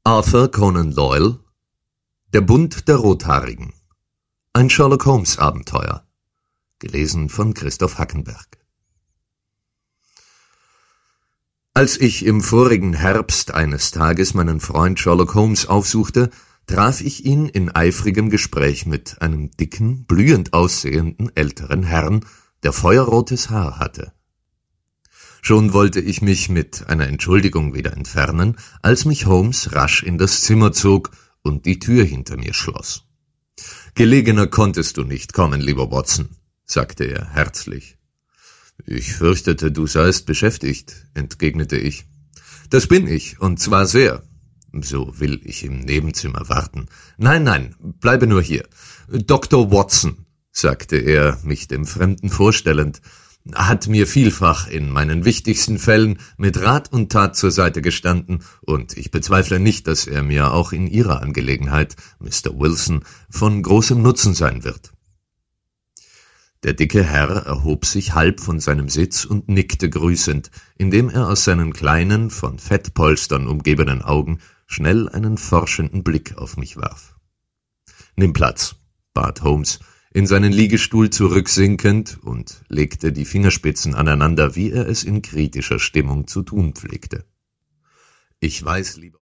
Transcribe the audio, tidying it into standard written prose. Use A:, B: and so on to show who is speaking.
A: Arthur Conan Doyle, Der Bund der Rothaarigen. Ein Sherlock-Holmes-Abenteuer. Gelesen von Christoph Hackenberg. Als ich im vorigen Herbst eines Tages meinen Freund Sherlock Holmes aufsuchte, traf ich ihn in eifrigem Gespräch mit einem dicken, blühend aussehenden älteren Herrn, der feuerrotes Haar hatte. Schon wollte ich mich mit einer Entschuldigung wieder entfernen, als mich Holmes rasch in das Zimmer zog und die Tür hinter mir schloss. »Gelegener konntest du nicht kommen, lieber Watson«, sagte er herzlich. »Ich fürchtete, du seiest beschäftigt«, entgegnete ich. »Das bin ich, und zwar sehr. So will ich im Nebenzimmer warten. Nein, bleibe nur hier. Dr. Watson«, sagte er, mich dem Fremden vorstellend, »hat mir vielfach in meinen wichtigsten Fällen mit Rat und Tat zur Seite gestanden, und ich bezweifle nicht, dass er mir auch in Ihrer Angelegenheit, Mr. Wilson, von großem Nutzen sein wird.« Der dicke Herr erhob sich halb von seinem Sitz und nickte grüßend, indem er aus seinen kleinen, von Fettpolstern umgebenen Augen schnell einen forschenden Blick auf mich warf. »Nimm Platz«, bat Holmes, in seinen Liegestuhl zurücksinkend, und legte die Fingerspitzen aneinander, wie er es in kritischer Stimmung zu tun pflegte. »Ich weiß, lieber